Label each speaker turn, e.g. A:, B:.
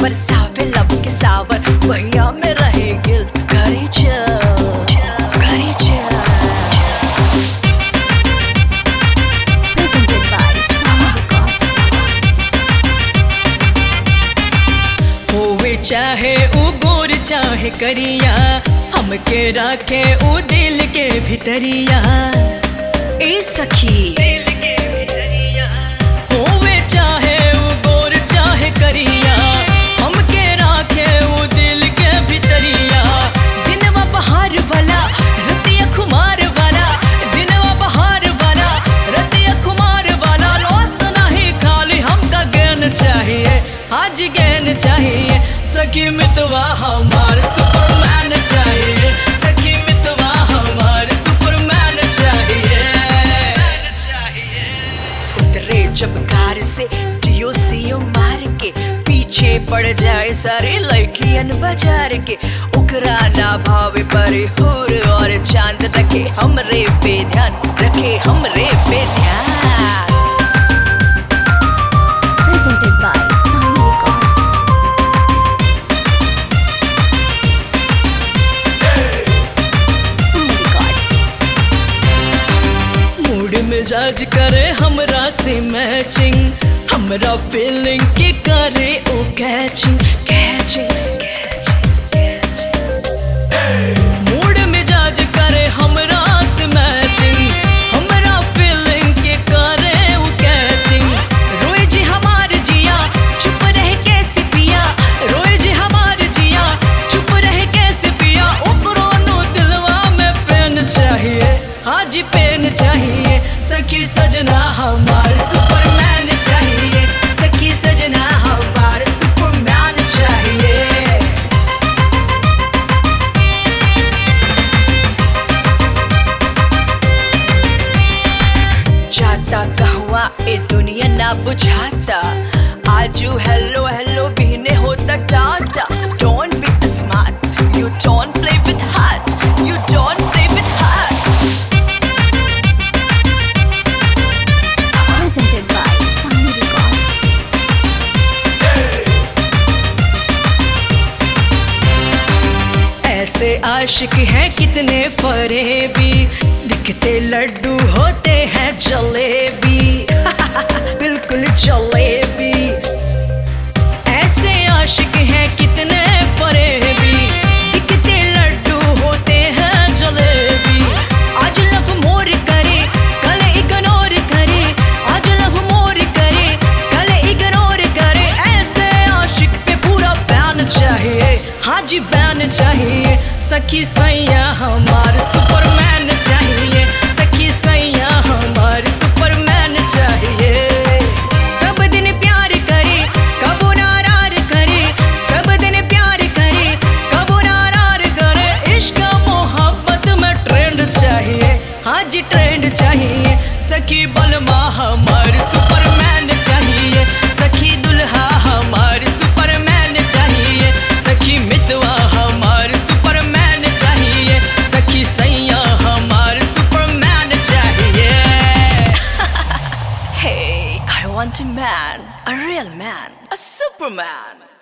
A: बरसावे लब के सावर भैया में रहे गिल घरे चल घरे चल।
B: Presented by Sound Records.
C: होवे चाहे उ गोर चाहे करिया, हमके राखे उ दिल के भितरिया।
A: ए सखी
C: होवे चाहे उ गोर चाहे करिया, हमके राखे उ दिल के भितरिया।
A: दिनवा बहार वाला रतिया खुमार वाला,
C: दिनवा बहार वाला रतिया खुमार वाला। लोस नहीं खाली हमका ज्ञान चाहिए, आज ज्ञान चाहिए। सखी मितवा हमार सुपरमैन चाहिए, सखी मितवा हमार सुपरमैन चाहिए।
A: उतरे जब कार से DOCO मार के, पीछे पड़ जाए सारे लड़कियन बाजार के। उकरा ना भावे परे हुर और चांद रखे हमरे पे ध्यान, रखे हमरे पे ध्यान।
B: Presented by Sound Records. Sound Records.
C: Mood मिजाज करे हमरा से मैचिंग, हमरा फीलिंग की करे ओ कैचिंग कैचिंग। मूड मिजाज करे हमरा से मैचिंग, हमरा फीलिंग की करे ओ कैचिंग।
A: रोए जी हमार जिया चुप रह कैसे पिया,
C: रोए जी हमार जिया चुप रह कैसे पिया। ओकरो नो दिलवा में पेन चाहिए, हाजी पेन चाहिए। सखी सजना हमार सुपरमैन चाहिए, सखी सजना हमार सुपरमैन चाहिए।
A: जाता कहवा ए दुनिया ना बुझाता, आजू हेलो हेलो बिहने होता Tata. Don't be smart, you don't play with heart, you don't play with heart.
B: Presented by Sound Records.
C: ऐसे आशिक हैं कितने फरेबी, दिखते लड्डू होते हैं जलेबी। बिल्कुल जलेबी। ऐसे आशिक हैं कितने फरेबी, दिखते लड्डू होते हैं जलेबी। आज लव मोर करे कल इग्नोर करे, आज लव मोर करे कल इग्नोर करे। ऐसे आशिक पे पूरा बैन चाहिए, हाजी बैन चाहिए। सखी सैया हमार सुपरमैन चाहिए, सखी सैया हमार सुपरमैन चाहिए। सब दिन प्यार करे कबो नारार करे, सब दिन प्यार करे कबो नारार करे। इश्क मोहब्बत में ट्रेंड चाहिए, हाजी ट्रेंड चाहिए। सखी बलमा हमार सुपरमैन चाहिए, सखी दुल्हा हमार सुपरमैन चाहिए। सखी मितवा हमार सुपरमैन चाहिए, सखी सैया हमार सुपरमैन चाहिए।
A: Hey, I want a man, a real man, a superman.